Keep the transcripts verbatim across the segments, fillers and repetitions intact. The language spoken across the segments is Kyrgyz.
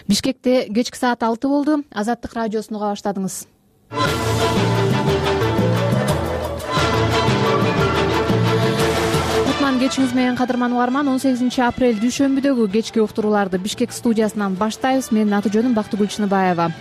Бишкекте кечки саат алты болду. Азаттык радиосун уга баштадыңыз. Кутман кечиңиз менен кадырман угарман. он сегизинчи апрель дүйшөмбүдөгү кечки уктурууларды Бишкек студиясынан баштайбыз. Менин аты жөнүм Бактыгүл Чыныбаева.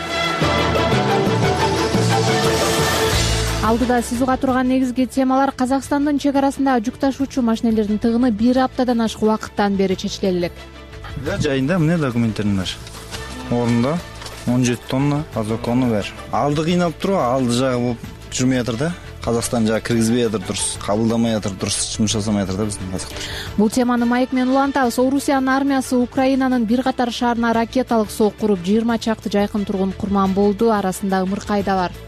Алдыда сиз уга турган негизги темалар: Казакстандын чек арасындагы жүк ташуучу машинелердин тыгыны бир аптадан ашык убакыттан бери чечиле элек. Жайында эмне документтерим бар. Орунда он жети тонна азокону бар. Алды кыйнап туруп, алды жагы болуп жүрмөй атыр да. Казакстан жагы киргизбей атыр, дурус кабылдамай атыр, дурус жумуш жасамай атыр да биздин казактар. Бул теманы маек менен улантабыз. Орусиянын армиясы Украинанын бир катар шаарына ракеталык сок куруп, жыйырма чакты жайкын тургун курман болду. Арасында ымыркай да бар.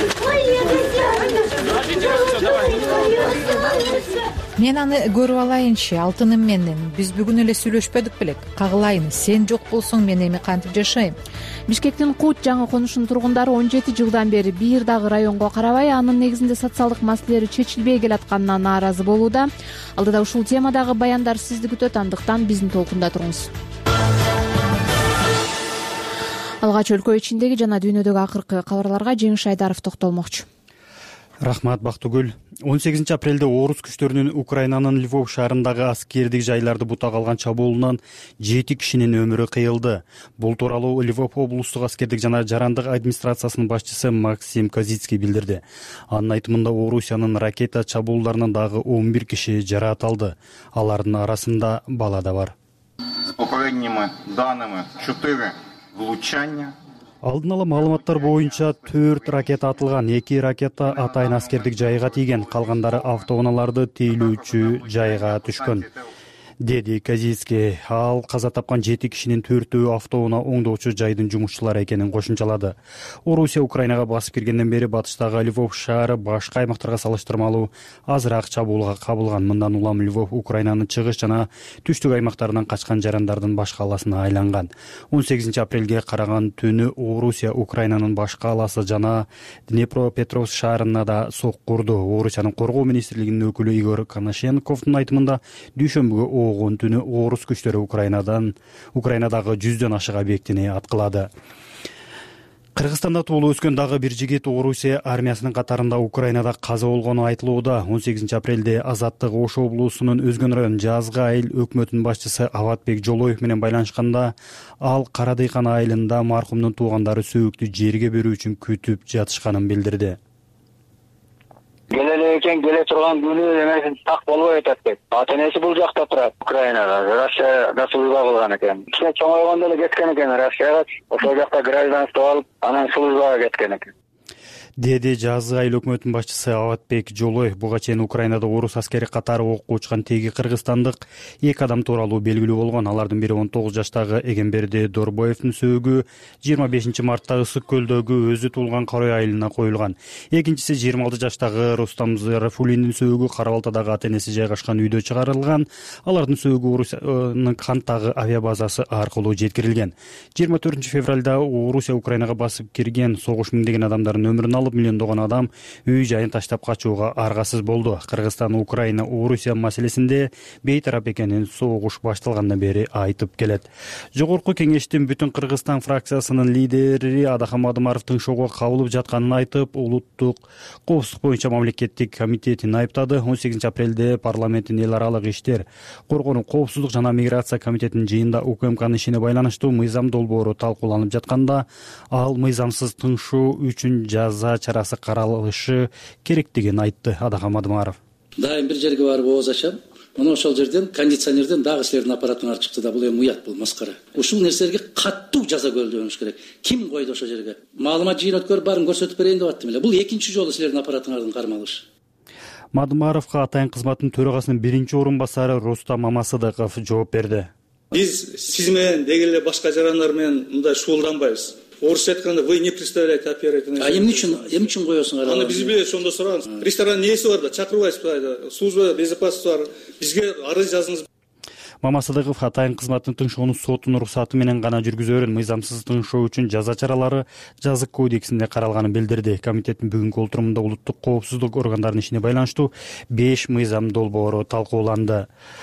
Мен аны көрүп алайынчы, алтыным менен. Биз бүгүн эле сүйлөшпөдүк белек. Кагылайын, сен жок болсоң мен эми кантип жашайм? Бишкектин Кут жаңы конушунун тургундары он жети жылдан бери бир дагы районго карабай, анын негизинде социалдык маселелери чечилбей келатканына нааразы болууда. Алдыда ушул темадагы баяндар сизди күтөт, андыктан биздин толкунда туруңуз. Алгач өлкө ичиндеги жана дүйнөдөгү акыркы кабарларга Жеңиш Айдаров токтолмокчу. Рахмат, Бактыгүл. он сегизинчи апрелде орус күчтөрүнүн Украинанын Львов шаарындагы аскердик жайларды бутак алган чабуулунан жети кишинин өмүрү кыйылды. Бул тууралуу Львов облустук аскердик жана жарандык администрациясынын башчысы Максим Козицкий билдирди. Анын айтымында Орусиянын ракета чабуулдарынан дагы он бир киши жаракат алды. Алардын арасында бала да бар. С попередними данными четыре влучания. Алдын ала маалыматтар боюнча төрт ракета атылган, эки ракета атайын аскердик жайга тийген, калгандары автоунааларды тейлөөчү жайга түшкөн, деди Козицкий. Ал каза тапкан жети кишинин төртөө автоунаа оңдоочу жайдын жумушчулары экенин кошумчалады. Орусия Украинага басып киргенден бери батыштагы Львов шаары башка аймактарга салыштырмалуу азыраак чабуулга кабылган. Мындан улам Львов Украинанын чыгыш жана түштүк аймактарынан качкан жарандардын баш каласына айланган. он сегизинчи апрелге караган түнү Орусия Украинанын баш каласы жана Днепропетровск шаарына да сок курду. Орусиянын коргоо министрлигинин өкүлү Игорь Коношенковдун айтымында дүйшөмбүгө огон түнү орус күчтөрү Украинадан Украинадагы жүздөн ашык объектини аткылады. Кыргызстанда туулуп өскөн дагы бир жигит Орусия армиясынын катарында Украинада каза болгону айтылууда. он сегизинчи апрелде Азаттык Ош облусунун Өзгөн район Жазгы айыл өкмөтүнүн башчысы Аватбек Жолоев менен байланышканда, ал Кара Дыйкан айылында маркумдун туугандары сөөктү жерге берүү үчүн күтүп жатышканын билдирди. Келеле экен, келе турган күнү эмесин так болбой атат деп. Ата энеси бул жакта турат, Украинада. Россияда служба кылган экен. Кичине чоңойгондо эле кеткен экен Россияга. Ошол жакта гражданство алып, анан службага кеткен экен, деди Жазгы айыл өкмөтүнүн башчысы Аватбек Жолоев. Буга чейин Украинада орус аскери катары окко учкан теги кыргызстандык эки адам тууралуу белгилүү болгон. Алардын бири он тогуз жаштагы Эгемберди Дорбоевдун сөөгү жыйырма бешинчи мартта Ысык көлдөгү өзү туулган Карой айылына коюлган. Экинчиси жыйырма алты жаштагы Рустам Зарафуллиндин сөөгү Кара Балтадагы ата энеси жайгашкан үйдө чыгарылган. Алардын сөөгү Орусиянын Кантагы авиабазасы аркылуу жеткирилген. жыйырма төртүнчү февралда Орусия Украинага басып кирген, согуш миңдеген адамдардын өмүрүн алып, миллиондогон адам үй жайын таштап качууга аргасыз болду. Кыргызстан Украина Орусия маселесинде бейтарап экенин согуш башталгандан бери айтып келет. Жогорку кеңештин бүтүн Кыргызстан фракциясынын лидери Адахан Мадымаров тыңшоого кабылып жатканын айтып, улуттук коопсуздук боюнча мамлекеттик комитетин айыптады. он сегизинчи апрелде парламенттин эл аралык иштер, коргонуу, коопсуздук жана миграция комитетинин жыйынында УКМКнын ишине байланыштуу мыйзам долбоору талкууланып жатканда, ал мыйзамсыз тыңшоо үчүн жаза чарасы каралышы керектигин айтты Адахан Мадымаров. Дайым бир жерге барып ооз ачам. Мына ошол жерден кондиционерден дагы силердин аппаратыңар чыкты да, бул эми уят, бул маскара. Ушул нерселерге каттуу жаза көрүлүш керек. Ким койду ошол жерге? Маалымат жыйын өткөрүп барын көрсөтүп берейин деп аттым эле. Бул экинчи жолу силердин аппаратыңардын кармалышы. Мадымаровго атайын кызматтын төрагасынын биринчи орун басары Рустам Мамасыдыков жооп берди. Биз сиз менен деги эле башка жарандар менен мындай шуулданбайбыз. Орусча айтканда вы не представляете оперативный. А эмне үчүн эмне үчүн коесуңар? Аны биз билебиз, ошондо сураңыз. Ресторан нээси бар да, чакырбайсызбы? Служба безопасности бар. Бизге арыз жазыңыз. Мамасыдыков атайын кызматтын тыңшоону соттун уруксаты менен гана жүргүзөрүн, мыйзамсыз тыңшоо үчүн жаза чаралары жазык кодексинде каралганын билдирди. Комитеттин бүгүнкү отурумунда улуттук коопсуздук органдарынын ишине байланыштуу беш мыйзам долбоору талкууланды.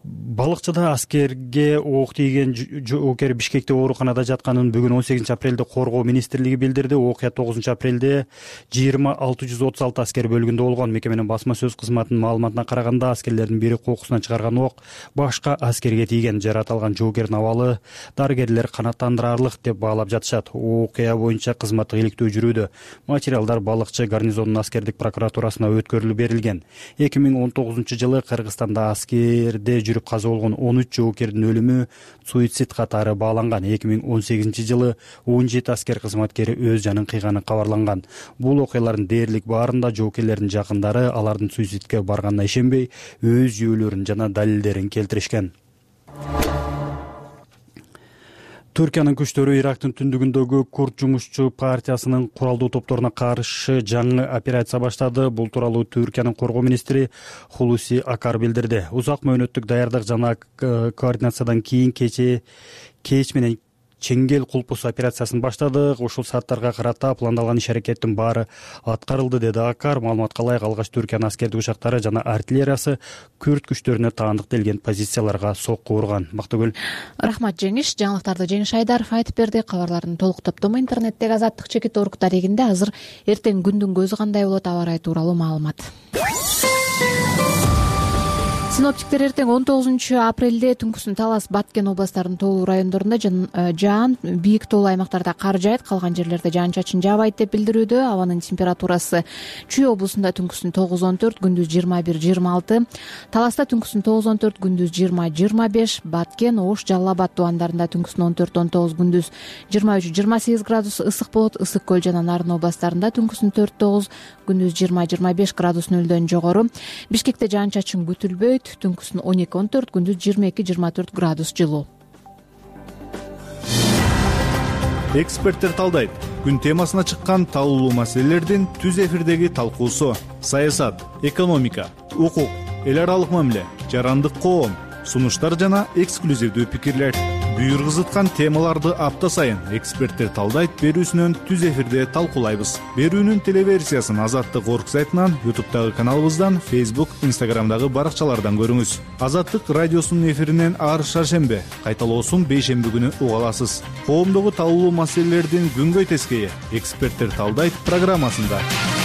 балыкчыда аскерге ок тийген жоокер Бишкекте ооруканада жатканын бүгүн он сегизинчи апрелде коргоо министрлиги билдирди. Окуя тогузунчу апрелде жыйырма алты жүз отуз алты аскер бөлүгүндө болгон. Мекеменин басма сөз кызматынын маалыматына караганда аскерлердин бири кокусунан чыгарган ок башка аскерге тийген. Жаратылган жоокердин абалы дарыгерлер канааттандырарлык деп баалап жатышат. Окуя боюнча кызматтык иликтөө жүрүүдө. Материалдар балыкчы гарнизонунун аскердик прокуратурасына өткөрүлүп берилген. эки миң он тогузунчу жылы Кыргызстанда аскерде жүрүп каза болгон он үч жоокердин өлүмү суицид катары бааланган. эки миң он сегизинчи жылы он жети аскер кызматкери өз жанын кыйганы кабарланган. Бул окуялардын дээрлик баарында жоокерлердин жакындары алардын суицидке барганына ишенбей, өз жүйөлөрүн жана далилдерин келтиришкен. Түркиянын күчтөрү Ирактын түндүгүндөгү Курд жумушчу партиясынын куралдуу топторуна каршы жаңы операция баштады. Бул тууралуу Түркиянын коргоо министри Хулуси Акар билдирди. Узак мөөнөттүк даярдык жана координациядан кийин кече кеч менен Чеңгел кулпусу операциясын баштадык. Ушул сааттарга карата пландалган иш-аракеттин баары аткарылды, деди Акар. Маалыматка ылайык, алгач Түркиянын аскердик учактары жана артиллериясы күрд күчтөрүнө таандык делген позицияларга сокку урган. Бактыгүл. Рахмат Жеңиш. Жаңылыктарды Жеңиш Айдаров айтып берди. Кабарлардын толук топтому интернеттеги Азаттык чекит орг дарегинде. Азыр эртең күндүн көзү кандай болот, аба ырайы тууралуу маалымат. Синоптиктер эртең он тогузунчу апрелде түнкүсүн Талас, Баткен областарынын тоолуу райондорунда жаан, бийик тоолуу аймактарда кар жаайт, калган жерлерде жаан-чачын жаабайт деп билдирүүдө. Абанын температурасы Чүй облусунда түнкүсүн тогуз он төрт, күндүз жыйырма бир жыйырма алты, Таласта түнкүсүн тогуз он төрт, күндүз жыйырма жыйырма беш, Баткен, Ош, Жалал Абад тубандарында түнкүсүн он төрт он тогуз, күндүз жыйырма үч жыйырма сегиз градус ысык болот. Ысык көл жана Нарын областарында түнкүсүн төрт тогуз, күндүз жыйырма жыйырма беш градус нөлдөн жогору. Бишкекте жаан-чачын күтүлбөйт. Түнкүсүн он эки он төрт, күндүз жыйырма эки жыйырма төрт градус жылуу. Эксперттер талдайт. Күн темасына чыккан талуулуу маселелердин түз эфирдеги талкуусу. Саясат, экономика, укук, эл аралык мамиле, жарандык коом, сунуштар жана эксклюзивдүү пикирлер. Буйргызыткан темаларды апта сайын эксперттер талдайт берүүсүнөн түз эфирде талкуулайбыз. Берүүнүн телеверсиясын Азаттык орг сайтынан, ютубтагы каналыбыздан, фейсбук, инстаграмдагы баракчалардан көрүңүз. Азаттык радиосунун эфиринен ар шаршембе, кайталоосун бейшемби күнү уга аласыз. Коомдогу талуулуу маселелердин күнгөй тескейи эксперттер талдайт программасында.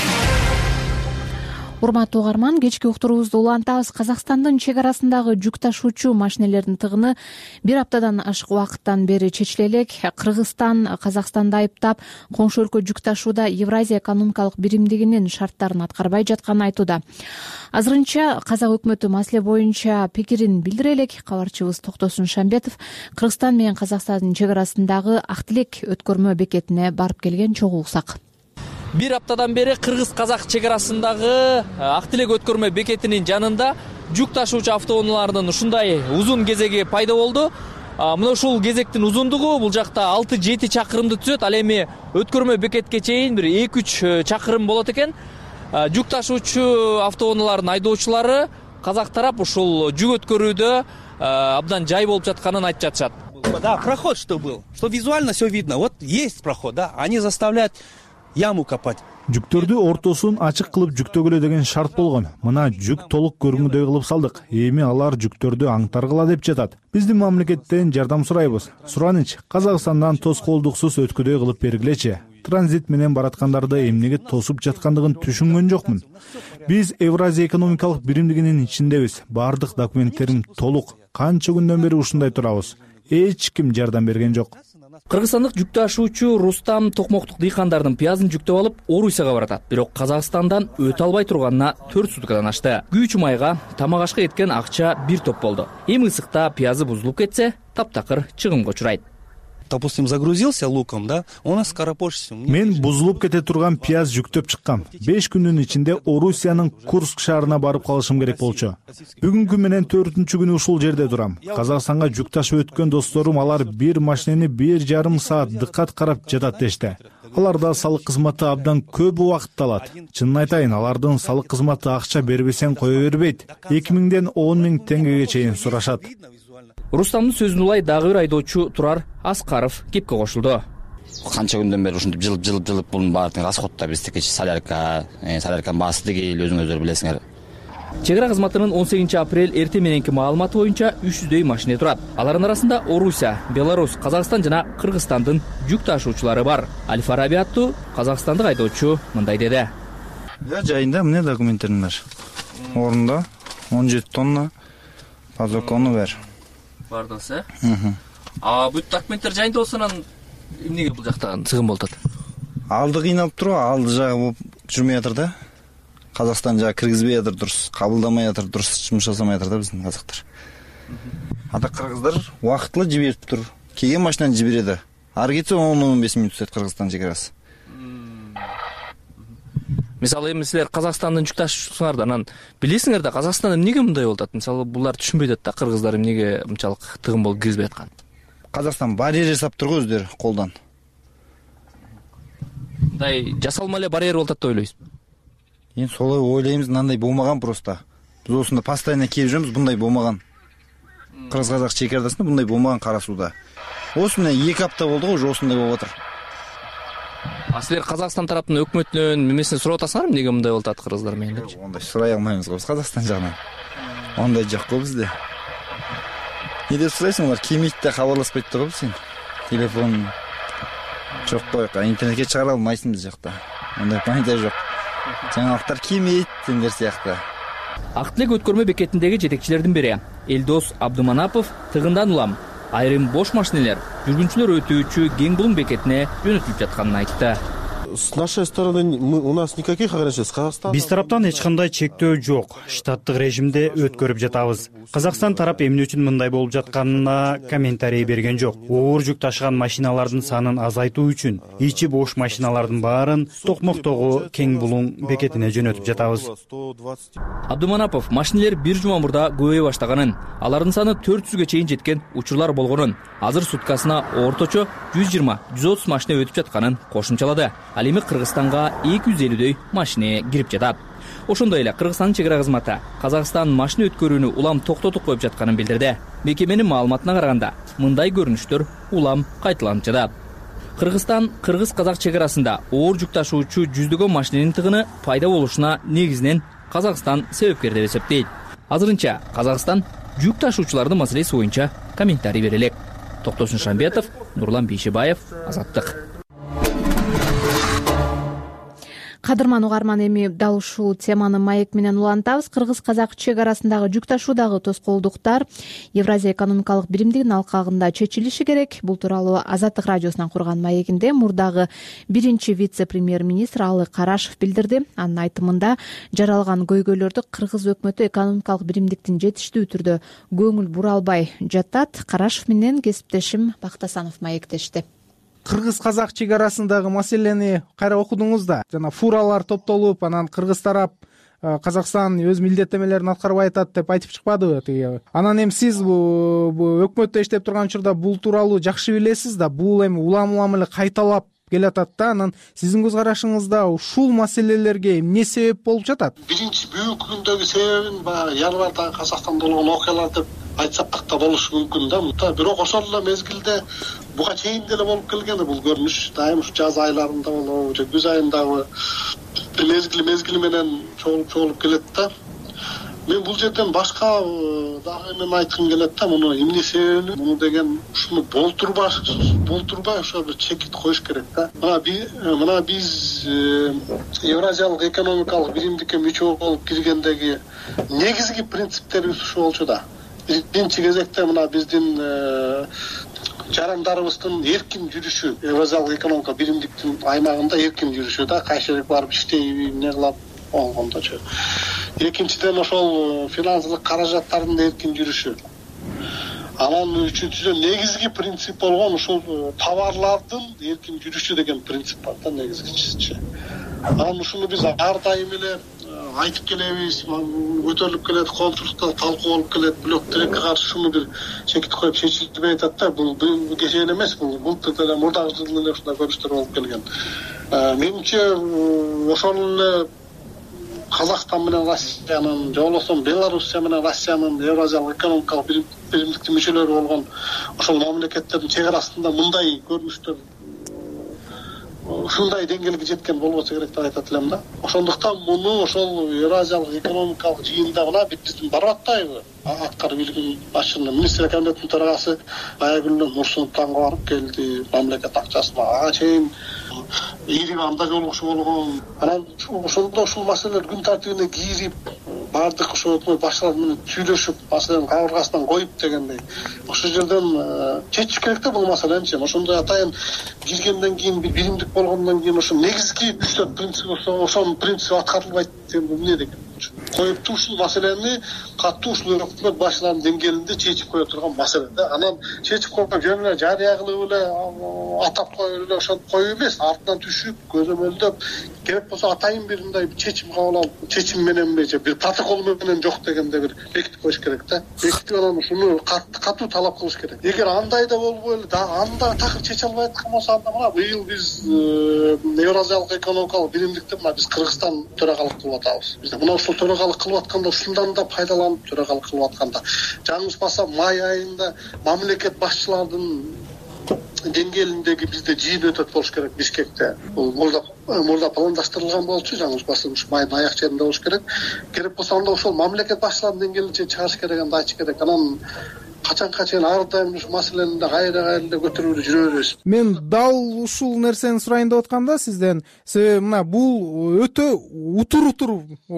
Урматтуу угарман, кечки уктуруубузду улантабыз. Казакстандын чек арасындагы жүк ташуучу машинелердин тыгыны бир аптадан ашык убакыттан бери чечиле элек. Кыргызстан Казакстанды айыптап, коңшу өлкө жүк ташууда Евразия экономикалык биримдигинин шарттарын аткарбай жатканын айтууда. Азырынча казак өкмөтү маселе боюнча пикирин билдире элек. Кабарчыбыз Токтосун Шамбетов Кыргызстан менен Казакстандын чек арасындагы Ак Тилек өткөрмө бекетине барып келген, чогуу уксак. Бир аптадан бери кыргыз-казак чек арасындагы Ак Тилек өткөрмө бекетинин жанында жүк ташуучу автоунаалардын ушундай узун кезеги пайда болду. Мына ушул кезектин узундугу бул жакта алты жети чакырымды түзөт. Ал эми өткөрмө бекетке чейин бир эки үч чакырым болот экен. Жүк ташуучу автоунаалардын айдоочулары казак тарап ушул жүк өткөрүүдө абдан жай болуп жатканын айтып жатышат. Да, проход что был, что визуально все видно. Вот есть проход, да, они заставляют яму копать. Жүктөрдү ортосун ачык кылып жүктөгүлө деген шарт болгон. Мына жүк толук көрүнгүдөй кылып салдык. Эми алар жүктөрдү аңтаргыла деп жатат. Биздин мамлекеттен жардам сурайбыз. Сураныч, Казакстандан тоскоолдуксуз өткүдөй кылып бергилечи. Транзит менен бараткандарды эмнеге тосуп жаткандыгын түшүнгөн жокмун. Биз Евразия экономикалык биримдигинин ичиндебиз. Бардык документтерим толук. Канча күндөн бери ушундай турабыз. Эч ким жардам берген жок. Кыргызстандык жүк ташуучу Рустам Токмоктук дыйкандардын пиязын жүктөп алып Орусияга баратат. Бирок Казакстандан өтө албай турганына төрт суткадан ашты. Күйүүчү майга, тамак ашка кеткен акча бир топ болду. Эми ысыкта пиязы бузулуп кетсе, таптакыр чыгымга учурайт. Допустим, загрузился луком, да, он скоропочится. Мен бузулуп кете турган пияз жүктөп чыккам. беш күндүн ичинде Орусиянын Курск шаарына барып калышым керек болчу. Бүгүнкү менен төртүнчү күнү ушул жерде турам. Казакстанга жүк ташып өткөн досторум алар бир машинени бир жарым саат дыккат карап жатат дешти. Аларда салык кызматы абдан көп убакытты алат. Чынын айтайын, алардын салык кызматы акча бербесең кое бербейт. эки миңден он миң теңгеге чейин сурашат. Рустамдын сөзүн улай дагы бир айдоочу Турар Аскаров кепке кошулду. Канча күндөн бери ушинтип жылып жылып жылып бунун баардыгын расходдо биздики солярка, солярканын баасы деги өзүңүздөр билесиңер. Чек ара кызматынын он сегизинчи апрель эртең мененки маалыматы боюнча үч жүздөй машине турат. Алардын арасында Орусия, Беларусь, Казакстан жана Кыргызстандын жүк ташуучулары бар. Аль-Фараби аттуу казакстандык айдоочу мындай деди. Жайында эмне документтерим бар. Орунда он жети тонна пазокону бар. Бар десе? А бүт документтер жайында болсо анан эмнеге бул жакта сыгым болуп атат? Алды кыйнап туруп, алды жагы болуп жүрмөй атыр да. Казакстан жагы киргизбей атыр, дурус кабылдамай атыр, дурус жумуш жасамай атыр да биздин казактар. Ата кыргыздар убактылуу жиберип тур. Келген машинаны жибереди. Ары кетсе он он беш мүнөт өтөт Кыргызстан чек арасы. Мисалы эми силер Казакстандын жүк ташуучусуңар да анан билесиңер да Казакстанда эмнеге мындай болуп атат? Мисалы булар түшүнбөй атат да кыргыздар эмнеге мынчалык тыгын болуп киргизбей аткан. Казакстан барьер жасап тургу өздөрү колдон. Мындай жасалма эле барьер болуп атат деп ойлойсузбу? Эми солой ойлойбуз, мындай болмаган просто. Биз осунда постоянно келип жүрөбүз, мындай болмаган. Кыргыз-казак чек арасында мындай болмаган кара сууда. Осы менен эки апта болду го, уже осундай болуп атыр. А силер Казакстан тараптын өкмөтүнөн немесин сурап атасыңарбы, эмнеге мындай болуп атат кыргыздар менен депчи? Ондай сурай алмайбыз го биз Казакстан жагынан. Ондай жок го бизде. Не деп сурайсың, алар келмейт да кабарласпайт да го сен. Телефон жок кой, интернетке чыгара алмайсың биз жакта. Ондай пайда жок. Жаңалыктар келмейт дендер сыяктуу. Ак тилек өткөрмө бекетиндеги жетекчилердин бири Элдос Абдуманапов тыгындан улам айрым бош машинелер жүргүнчүлөр өтүүчү Кең булуң бекетине жөнөтүлүп жатканын айтты. С нашей стороны у нас никаких ограничений. С Казахстана биз тараптан эч кандай чектөө жок. Штаттык режимде өткөрүп жатабыз. Казакстан тарап эмне үчүн мындай болуп жатканына комментарий берген жок. Оор жүк ташыган машиналардын санын азайтуу үчүн ичи бош машиналардын баарын Токмоктогу Кең булуң бекетине жөнөтүп жатабыз. Абдуманапов машинелер бир жума мурда көбөйө баштаганын, алардын саны төрт жүзгө чейин жеткен учурлар болгонун, азыр суткасына орточо жүз жыйырма жүз отуз машина өтүп жатканын кошумчалады. Ал эми Кыргызстанга эки жүз элүүдөй машине кирип жатат. Ошондой эле Кыргызстандын чек ара кызматы Казакстан машина өткөрүүнү улам токтотуп коюп жатканын билдирди. Мекеменин маалыматына караганда, мындай көрүнүштөр улам кайталанып жатат. Кыргызстан Кыргыз-казак чек арасында оор жүк ташуучу жүздөгөн машиненин тыгыны пайда болушуна негизинен Казакстан себепкер деп эсептейт. Азырынча Казакстан жүк ташуучулардын маселеси боюнча комментарий бере элек. Токтосун Шамбетов, Нурлан Бейшибаев, Азаттык. Кадырман угарман, эми дал ушул теманы маек менен улантабыз. Кыргыз-казак чек арасындагы жүк ташуудагы тоскоолдуктар Евразия экономикалык биримдигинин алкагында чечилиши керек. Бул тууралуу Азаттык радиосунан курган маегинде мурдагы биринчи вице-премьер-министр Алы Карашев билдирди. Анын айтымында жаралган көйгөйлөрдү кыргыз өкмөтү экономикалык биримдиктин жетиштүү түрдө көңүл бура албай жатат. Карашев менен кесиптешим Бактасанов маектешти. Кыргыз-казак чек арасындагы маселени кайра окудуңуз да. Жана фуралар топтолуп, анан кыргыз тарап Казакстан өз милдеттемелерин аткарбай атат деп айтып чыкпадыбы тиги. Анан эми сиз бул өкмөттө иштеп турган учурда бул тууралуу жакшы билесиз да, бул эми улам-улам эле кайталап келатат да. Анан сиздин көз карашыңызда ушул маселелерге эмне себеп болуп жатат? Биринчи бүгүнкү күндөгү себебин баягы январда Казакстанда болгон окуялар деп айтсак да болушу мүмкүн да. Бирок ошол эле мезгилде буга чейин деле болуп келген бул көрүнүш. Дайым ушу жаз айларында болобу же күз айындагы бир мезгил мезгили менен чогулуп чогулуп келет да. Мен бул жерден башка дагы эме айткым келет да. Муну эмне себеби? Муну деген ушуну болтурбай, болтурбай ошо бир чекит коюш керек да. Мына биз мына биз Евразиялык экономикалык биримдикке мүчө болуп киргендеги негизги принциптерибиз ушул болчу да. Биринчи кезекте мына биздин жарандарыбыздын эркин жүрүшү, Евразиялык экономика биримдиктин аймагында эркин жүрүшү да, кайсы жерге барып иштейби, эмне кылат болгондочу. Экинчиден ошол финансылык каражаттардын эркин жүрүшү. Анан үчүнчүдөн негизги принцип болгон ушул товарлардын эркин жүрүшү деген принцип бар да негизгичи. Анан ушуну биз ар дайым эле айтып келебиз, көтөрүлүп келет, консулдукта талкуу болуп келет, блок тилекке каршы ушуну бир чекит коюп чечилбей атат да. Бул кечен эмес, бул былтыр деле мурдагы жылы эле ушундай көрүнүштөр болуп келген. Менимче ошол эле Казакстан менен Россиянын, же болбосо Белоруссия менен Россиянын Евразиялык экономикалык биримдиктин мүчөлөрү болгон ошол мамлекеттердин чек арасында мындай көрүнүштөр ушундай деңгээлге жеткен болбосо керек деп айтат элем да. Ошондуктан муну ошол Евразиялык экономикалык жыйында гана биздин барып атпайбы? Аткарып билген башчының министрлер кабинетинин төрагасы Аягүл Нурсултанга барып келди, мамлекет акчасына ага чейин ийрик анда жолугушу болгон. Анан ошондо ушул маселелер күн тартибине кирип, баардык ошол өкмөт башчылары менен сүйлөшүп, маселени кабыргасынан коюп дегендей. Ошол жерден чечиш керек да бул маселени. Ошондой атайын киргенден кийин бир биримдик болгондон кийин ошо негизги үч төрт принцип ошонун принципи аткарылбайт деген эмне деген. Коюпту ушул маселени катуу ушул өкмөт башчыларынын деңгээлинде чечип кое турган маселе да. Анан чечип койгон жөн эле жарыя кылып эле атап коюп эле ошентип коюу эмес, артынан түшүп, көзөмөлдөп, керек болсо атайын бир мындай чечим кабыл алып, чечим менен же бир протокол менен жок дегенде бир бекитип коюш керек да. Бекитип анан ушуну катуу талап кылыш керек. Эгер андай да болбой эле да анда такыр чече албай аткан болсо, анда мына быйыл биз Евразиялык экономикалык биримдикте мына биз Кыргызстан төрагалык кылып атабыз. Биз мына ушул төрагалык кылып атканда ушундан да пайдаланып төрагалык кылып атканда жаңылышпасам май айында мамлекет башчыларынын деңгээлиндеги бизде жыйын өтөт болуш керек Бишкекте. Бул мурда мурда пландаштырылган болчу, жаңылышпасам ушу майдын аяк жеринде болуш керек. Керек болсо анда ошол мамлекет башчыларынын деңгээлинде чыгыш керек, анда айтыш керек. Анан качанга чейин ар дайым ушу маселени кайра кайра эле көтөрүп жүрө беребиз. Мен дал ушул нерсени сурайын деп атканда сизден, себеби мына бул өтө утур утур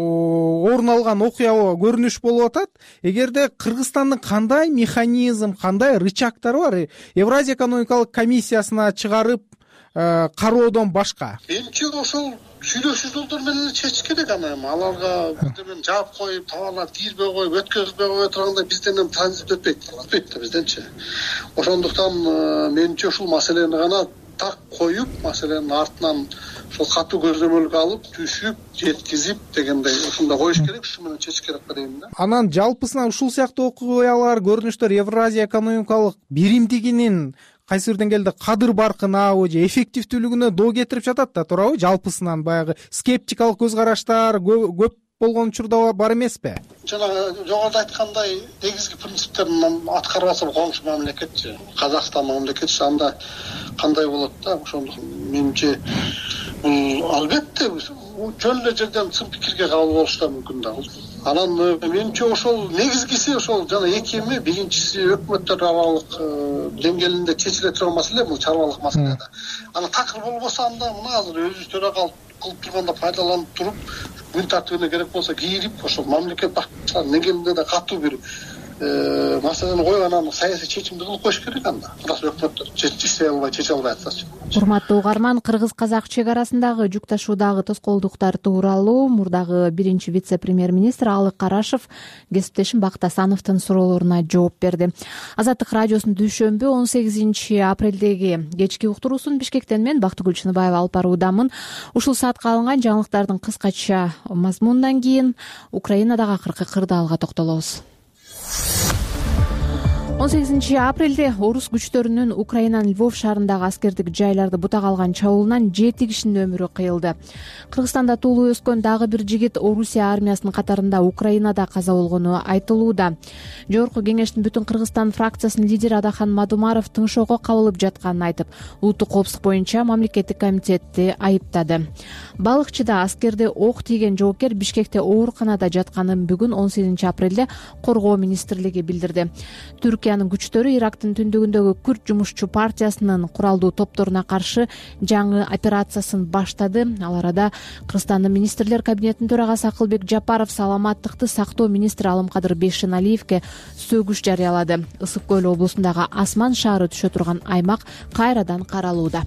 орун алган окуя көрүнүш болуп атат. Эгерде Кыргызстандын кандай механизм, кандай рычагтары бар Евразия экономикалык комиссиясына чыгарып кароодон башка? Менчи ошол сүйлөшүү жолдор менен чечиш керек. Аны аларга бирдемен жаап коюп, товарларды кирбей коюп, өткөзбөй кое турганда бизден эми транзит өтпөйт, өтпөйт да бизденчи. Ошондуктан менчи ушул маселени гана так коюп, маселенин артынан ошол катуу көзөмөлгө алып, түшүп, жеткизип дегендей ушундай коюш керек, ушу менен чечиш керек дейм да. Анан жалпысынан ушул сыяктуу окуялар, көрүнүштөр Евразия экономикалык биримдигинин кайсы бир деңгээлде кадыр баркынабы же эффективдүүлүгүнө доо кетирип жатат да, туурабы? Жалпысынан баягы скептикалык көз караштар көп болгон учурда бар эмеспи? Жана жогоруда айткандай негизги принциптерин аткарбаса коңшу мамлекетчи, Казакстан мамлекетчи анда кандай болот да? Ошондуктан менимче бул албетте жөн эле жерден сын пикирге кабыл болуш да мүмкүн да. Анан менимче ошол негизгиси ошол жана эки эми, биринчиси өкмөттөр аралык деңгээлинде чечиле турган маселе, бул чарбалык маселе да. Анан такыр болбосо анда мына азыр өзүбүз төрагалык кылып турганда пайдаланып туруп, күн тартибине керек болсо кирип, ошол мамлекет башчыларынын деңгээлинде да катуу бир маселени коюп, анан саясий чечимди кылып коюш керек анда. Бирок өкмөттөр чече албай, чече албай атсачы. Урматтуу угарман, кыргыз-казак чек арасындагы жүк ташуудагы тоскоолдуктар тууралуу мурдагы биринчи вице-премьер-министр Алык Карашев кесиптешим Бакыт Асановдун суроолоруна жооп берди. Азаттык радиосунун дүйшөмбү он сегизинчи апрелдеги кечки уктуруусун Бишкектен мен Бактыгүл Чыныбаева алып баруудамын. Ушул саатка алынган жаңылыктардын кыскача мазмунунан кийин Украинадагы акыркы кырдаалга токтолобуз. он сегизинчи апрелде орус күчтөрүнүн Украинанын Львов шаарындагы аскердик жайларды бутага алган чабуулунан жети кишинин өмүрү кыйылды. Кыргызстанда туулуп өскөн дагы бир жигит Орусия армиясынын катарында Украинада каза болгону айтылууда. Жогорку кеңештин бүтүн Кыргызстан фракциясынын лидери Адахан Мадумаров тыңшоого кабылып жатканын айтып, улуттук коопсуздук боюнча мамлекеттик комитетти айыптады. Балыкчыда аскерде ок тийген жоокер Бишкекте ооруканада жатканын бүгүн он сегизинчи апрелде Коргоо министрлиги билдирди. Түркиянын күчтөрү Ирактын түндүгүндөгү Күрд жумушчу партиясынын куралдуу топторуна каршы жаңы операциясын баштады. Ал арада Кыргызстандын министрлер кабинетинин төрагасы Акылбек Жапаров саламаттыкты сактоо министри Алымкадыр Бейшеналиевке сөгүш жарыялады. Ысык көл облусундагы Асман шаары түшө турган аймак кайрадан каралууда.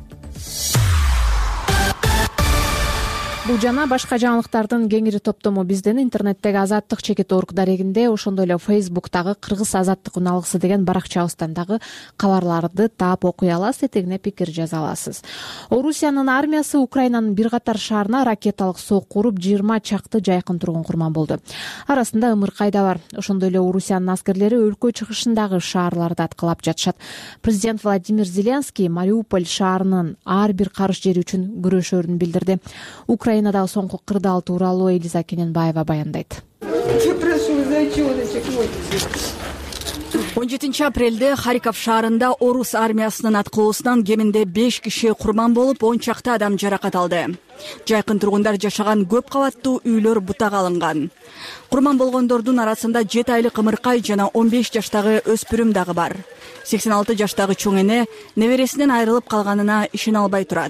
Бул жана башка жаңылыктардын кеңири топтому бизден интернеттеги азаттык чекит орг дарегинде, ошондой эле Фейсбуктагы Кыргыз азаттык уналгысы деген баракчабыздан дагы кабарларды таап окуй аласыз, этегине пикир жаза аласыз. Орусиянын армиясы Украинанын бир катар шаарына ракеталык сокку уруп жыйырма чакты жайкын тургун курман болду. Арасында ымыркай да бар. Ошондой эле Орусиянын аскерлери өлкө чыгышындагы шаарларды аткылап жатышат. Президент Владимир Зеленский Мариуполь шаарынын ар бир карыш жери үчүн күрөшөрүн билдирди. Украинадагы соңку кырдаал тууралуу Элиза Кененбаева баяндайт. он жетинчи апрелде Харьков шаарында орус армиясынын аткылоосунан кеминде беш киши курман болуп, он чакты адам жаракат алды. Жайкын тургундар жашаган көп кабаттуу үйлөр бутага алынган. Курман болгондордун арасында жети айлык ымыркай жана он беш жаштагы өспүрүм дагы бар. сексен алты жаштагы чоң эне небересинен айрылып калганына ишене албай турат.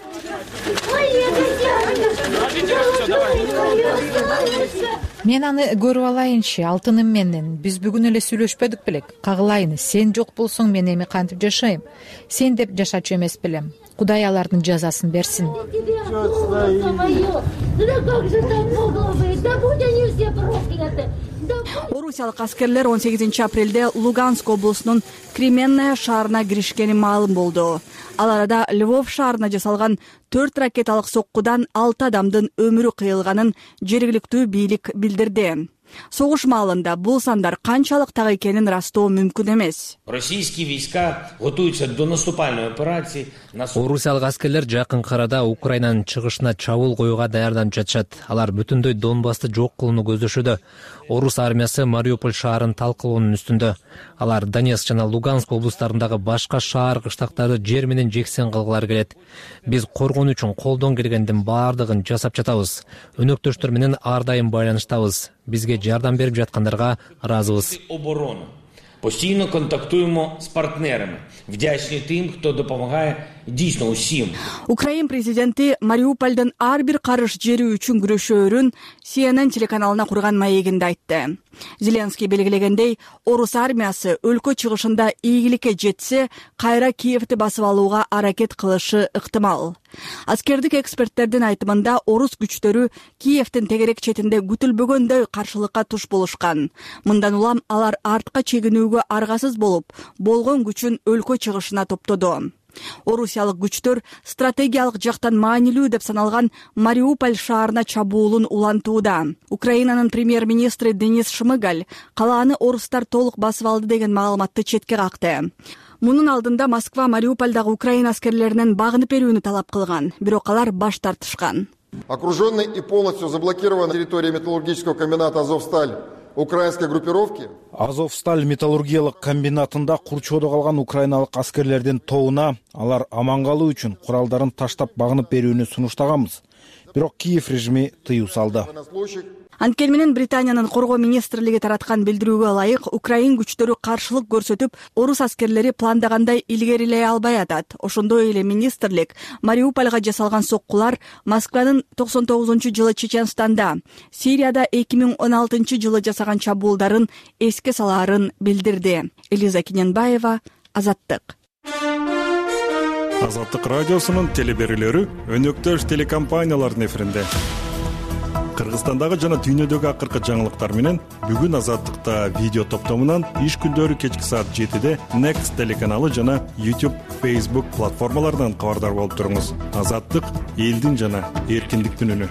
Мен аны көрүп алайынчы, алтыным менен. Биз бүгүн эле сүйлөшпөдүк белек. Кагылайын, сен жок болсоң мен эми кантип жашайм? Сен деп жашачу эмес белем. Кудай алардын жазасын берсин. Орусиялык аскерлер он сегизинчи апрелде Луганск облусунун Кременная шаарына киришкени маалым болду. Ал арада Львов шаарына жасалган төрт ракеталык соккудан алты адамдын өмүрү кыйылганын жергиликтүү бийлик билдирди. Согуш маалында бул сандар канчалык так экенин растоо мүмкүн эмес. Российские войска готовятся до наступальной операции. Орусиялык аскерлер жакын арада Украинанын чыгышына чабуул коюуга даярданып жатышат. Алар бүтүндөй Донбассты жок кылууну көздөшүүдө. Орус армиясы Мариуполь шаарын талкалоонун үстүндө. Алар Донецк жана Луганск облустарындагы башка шаар кыштактарды жер менен жексен кылгылары келет. Биз коргонуу үчүн колдон келгендин баардыгын жасап жатабыз. Өнөктөштөр менен ар дайым байланыштабыз. Бизге жардам берип жаткандарга ыраазыбыз. Постійно контактуємо з партнерами. Вдячні тим, хто допомагає дійсно усім. Украин президенти Мариупольдун ар бир карыш жери үчүн күрөшөөрүн Си Эн Эн телеканалына курган маегинде айтты. Зеленский белгилегендей, орус армиясы өлкө чыгышында ийгиликке жетсе, кайра Киевти басып алууга аракет кылышы ыктымал. Аскердик эксперттердин айтымында орус күчтөрү Киевтин тегерек четинде күтүлбөгөндөй каршылыкка туш болушкан. Мындан улам алар артка чегинүүгө аргасыз болуп, болгон күчүн өлкө чыгышына топтоду. Орусиялык күчтөр стратегиялык жактан маанилүү деп саналган Мариуполь шаарына чабуулун улантууда. Украинанын премьер-министри Денис Шмыгаль калааны орустар толук басып алды деген маалыматты четке какты. Мунун алдында Москва Мариупольдагы Украина аскерлеринен багынып берүүнү талап кылган, бирок алар баш тартышкан. Окруженный и полностью заблокирована территория металлургического комбината «Азовсталь» украинской группировки. Азовсталь металлургиялык комбинатында курчоодо калган украиналык аскерлердин тобуна алар аман калуу үчүн куралдарын таштап багынып берүүнү сунуштаганбыз. Бирок Киев режими тыюу салды. Анткени менен Британиянын коргоо министрлиги тараткан билдирүүгө ылайык, Украин күчтөрү каршылык көрсөтүп, орус аскерлери пландагандай илгерилей албай атат. Ошондой эле министрлик Мариупольга жасалган соккулар Москванын токсон тогузунчу жылы Чеченстанда, Сирияда эки миң он алтынчы жылы жасаган чабуулдарын эске салаарын билдирди. Элиза Кененбаева, Азаттык. Азаттык радиосунун телеберүүлөрү өнөктөш телекомпаниялардын эфиринде. Кыргызстандагы жана дүйнөдөгү акыркы жаңылыктар менен бүгүн Азаттыкта видео топтомунан иш күндөрү кечки саат жетиде Next телеканалы жана YouTube, Facebook платформаларынан кабардар болуп туруңуз. Азаттык — элдин жана эркиндиктин үнү.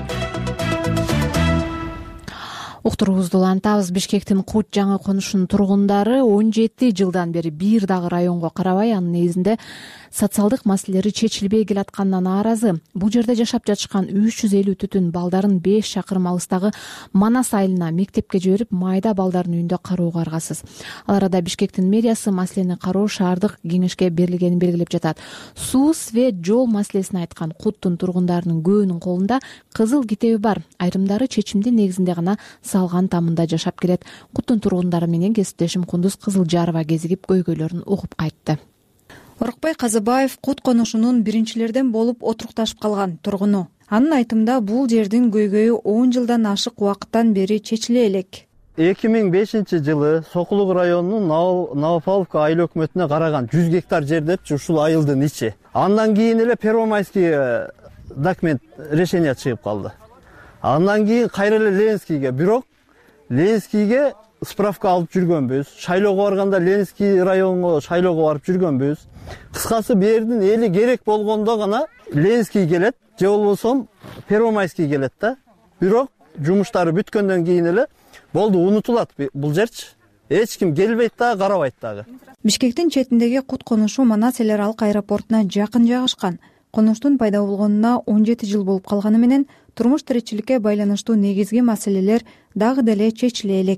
Уктуруубузду улантабыз. Бишкектин Кут жаңы конушунун тургундары он жети жылдан бери бир дагы районго карабай, анын негизинде социалдык маселелери чечилбей келатканына нааразы. Бул жерде жашап жатышкан үч жүз элүү түтүн балдарын беш чакырым алыстагы Манас айылына мектепке жиберип, майда балдардын үйүндө кароого аргасыз. Ал арада Бишкектин мэриясы маселени кароо шаардык кеңешке берилгенин белгилеп жатат. Суу, свет, жол маселесин айткан Куттун тургундарынын көбүнүн колунда кызыл китеби бар. Айрымдары чечимдин негизинде гана салган тамында жашап келет. Куттун тургундары менен кесиптешим Кундуз Кызылжарова кезигип көйгөйлөрүн угуп кайтты. Орукбай Казыбаев Кут конушунун биринчилерден болуп отурукташып калган тургуну. Анын айтымында бул жердин көйгөйү он жылдан ашык убакыттан бери чечиле элек. эки миң бешинчи жылы Сокулук районунун Новофаловка айыл өкмөтүнө караган жүз гектар жер депчи ушул айылдын ичи. Андан кийин эле Первомайский документ решение чыгып калды. Андан кийин кайра эле Ленинскийге, бирок Ленинскийге справка алып жүргөнбүз. Шайлоого барганда Ленинский районго шайлоого барып жүргөнбүз. Кыскасы бердин эли керек болгондо гана Ленинский келет, же болбосо Первомайский келет да. Бирок жумуштары бүткөндөн кийин эле болду, унутулат бул жерчи. Эч ким келбейт да, карабайт дагы. Бишкектин четиндеги Кут конушу Манас эл аралык аэропортуна жакын жайгашкан. Конуштун пайда болгонуна он жети жыл болуп калганы менен турмуш тиричиликке байланыштуу негизги маселелер дагы деле чечиле элек.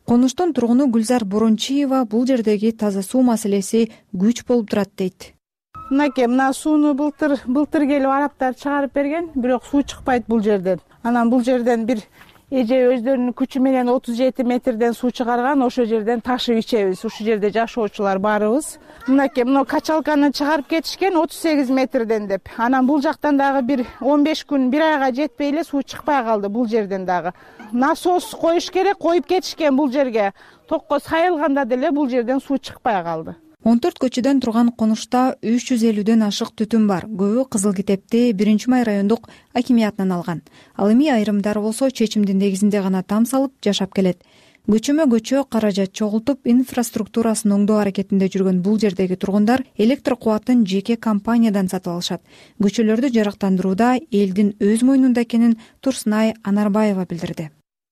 конуштун тургуну Гүлзар Борончиева бул жердеги таза суу маселеси күч болуп турат дейт. Мынакей мына сууну былтыр былтыр келип араптар чыгарып берген, бирок суу чыкпайт бул жерден. Анан бул жерден бир эже өздөрүнүн күчү менен отуз жети метрден суу чыгарган, ошол жерден ташып ичебиз. Ушул жерде жашоочулар баарыбыз. Мынакей мына качалканы чыгарып кетишкен отуз сегиз метрден деп. Анан бул жактан дагы бир он беш күн, бир айга жетпей эле суу чыкпай калды бул жерден дагы. Насос коюш керек, коюп кетишкен бул жерге. Токко сайылганда деле бул жерден суу чыкпай калды. он төрт көчөдөн турган конушта үч жүз элүүдөн ашык түтүн бар. Көбү Кызыл Китепти биринчи май райондук акимиятынан алган. Ал эми айрымдары болсо чечимдин негизинде гана там салып жашап келет. Көчөмө көчө каражат чогултуп, инфраструктурасын оңдоо аракетинде жүргөн бул жердеги тургундар электр кубатын жеке компаниядан сатып алышат. Көчөлөрдү жарыктандырууда элдин өз мойнунда экенин Турсунай Анарбаева билдирди.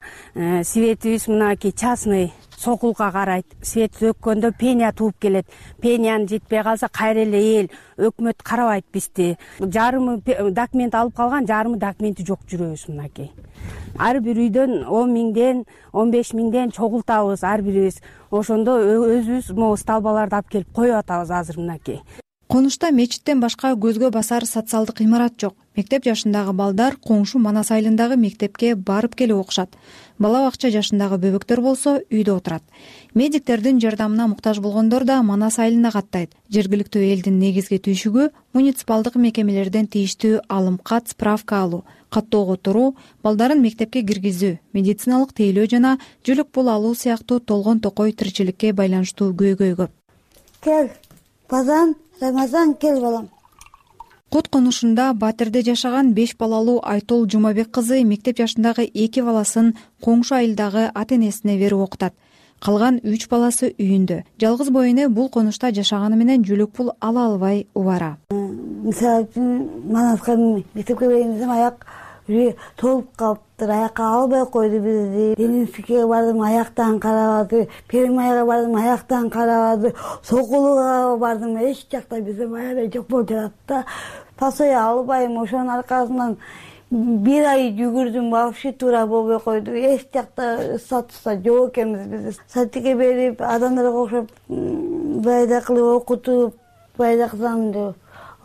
Светибиз мынакей частный сокулга карайт. Свет сөккөндө пеня тууп келет. Пеняны жетпей калса кайра эле эл, өкмөт карабайт бизди. Жарымы документ алып калган, жарымы документи жок жүрөбүз мынакей. Ар бир үйдөн он миңден, он беш миңден чогултабыз ар бирибиз. Ошондо өзүбүз могу столбаларды алып келип коюп атабыз азыр мынакей. Конушта мечиттен башка көзгө басар социалдык имарат жок. Мектеп жашындагы балдар коңшу Манас айылындагы мектепке барып келип окушат. Бала бакча жашындагы бөбөктөр болсо үйдө отурат. Медиктердин жардамына муктаж болгондор да Манас айылына каттайт. Жергиликтүү элдин негизги түйшүгү муниципалдык мекемелерден тийиштүү алым кат, справка алуу, каттоого туруу, балдарын мектепке киргизүү, медициналык тейлөө жана жөлөк пул алуу сыяктуу толгон токой тиричиликке байланыштуу көйгөй көп. Кел, базан, Рамазан, кел балам. Кот конушунда Батирде жашаган беш балалуу Айтол Жумабек кызы мектеп жашындагы эки баласын коңшу айылдагы ата-энесине берип окутат. Калган үч баласы үйүндө. Жалгыз боюна бул конушта жашаганы менен жөлөк пул ала албай убара. Мисалы үчүн Манаска мектепке берген десем аяк толуп калыптыр, аякка албай койду бизди. Ленинскийге бардым, аяктан карабады. Пермайга бардым, аяктан карабады. Сокулуга бардым, эч жакта бизде баягы жок болуп жатат да. Пасоя албайм, ошонун аркасынан бир ай жүгүрдүм, вообще туура болбой койду. Эч жакта статуста жок экенбиз биз. Садикке берип, адамдарга окшоп байда кылып окутуп, байда кылсам деп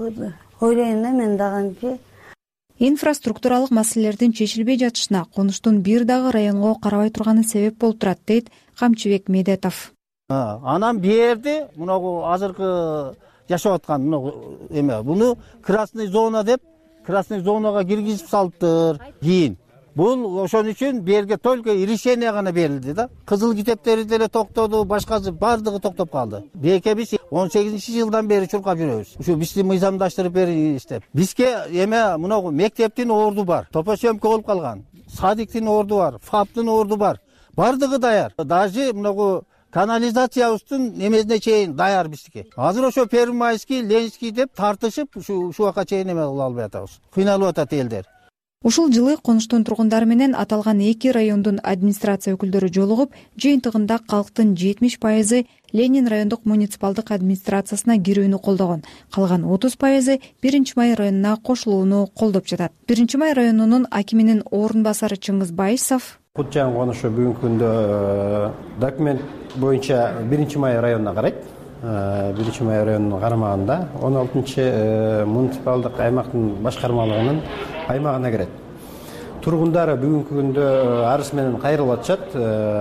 ойлойм да мен дагы. Инфраструктуралык маселелердин чечилбей жатышына конуштун бир дагы районго карабай турганы себеп болуп турат, дейт Камчыбек Медетов. Анан берди мунагу азыркы жашап аткан мына эме буну красный зона деп красный зонага киргизип салыптыр. Кийин бул ошон үчүн берге только решение гана берилди да. Кызыл китептери деле токтоду, башкасы бардыгы токтоп калды. Беке биз он сегизинчи жылдан бери чуркап жүрөбүз. Ушу бизди мыйзамдаштырып бери иштеп. Бизге эме мына мектептин орду бар, топошөмкө болуп калган. Садиктин орду бар, фаптын орду бар. Бардыгы даяр. Даже мына канализациябыздын эмесине чейин даяр биздики. Азыр ошо Первомайский, Ленинский деп тартышып ушу ушуга чейин эме кыла албай атабыз. Кыйналып атат элдер. Ушул жылы конуштун тургундары менен аталган эки райондун администрация өкүлдөрү жолугуп, жыйынтыгында калктын жетимиш пайызы Ленин райондук муниципалдык администрациясына кирүүнү колдогон. Калган отуз пайызы биринчи май районуна кошулууну колдоп жатат. биринчи май районунун акиминин орун басары Чыңгыз Байысов Кут Жаңы конушу бүгүнкү күндө документ боюнча биринчи май районуна карайт. биринчи май районунун карамагында он алтынчы муниципалдык аймактын башкармалыгынын аймагына кирет. Тургундары бүгүнкү күндө арыз менен кайрылып атышат.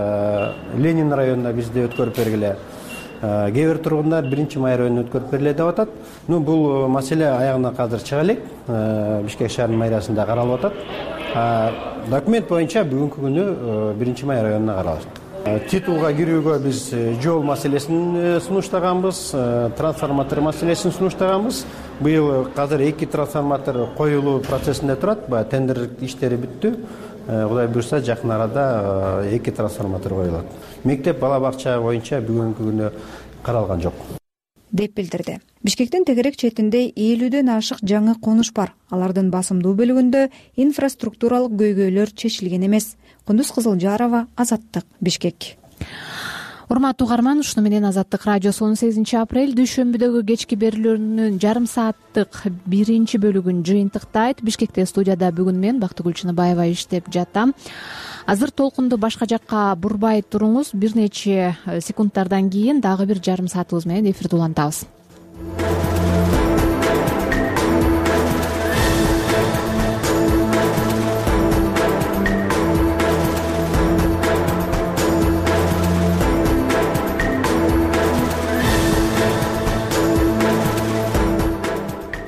Ленин районуна бизде өткөрүп бергиле. Кээ бир тургундар биринчи май районуна өткөрүп бергиле деп атат. Ну бул маселе аягына азыр чыга элек. Бишкек шаарынын мэриясында каралып атат. Документ боюнча бүгүнкү күнү биринчи май районуна каралат. Титулга кирүүгө биз жол маселесин сунуштаганбыз, трансформатор маселесин сунуштаганбыз. Быйыл азыр эки трансформатор коюлуу процессинде турат. Баягы тендер иштери бүттү. Кудай буйрса жакын арада эки трансформатор коюлат. Мектеп бала бакча боюнча бүгүнкү күнү каралган жок деп билдирди. Бишкектин тегерек четинде элүүдөн ашык жаңы конуш бар. Алардын басымдуу бөлүгүндө инфраструктуралык көйгөйлөр чечилген эмес. Кундуз Кызылжарова, Азаттык, Бишкек. Урматтуу угарман, ушуну менен Азаттык радиосу он сегизинчи апрель дүйшөмбүдөгү кечки берүүлөрүнүн жарым сааттык биринчи бөлүгүн жыйынтыктайт. Бишкекте студияда бүгүн мен Бактыгүл Чыныбаева иштеп жатам. азыр толкунду башка жакка бурбай туруңуз. Бир нече секундтардан кийин дагы бир жарым саатыбыз менен эфирди улантабыз.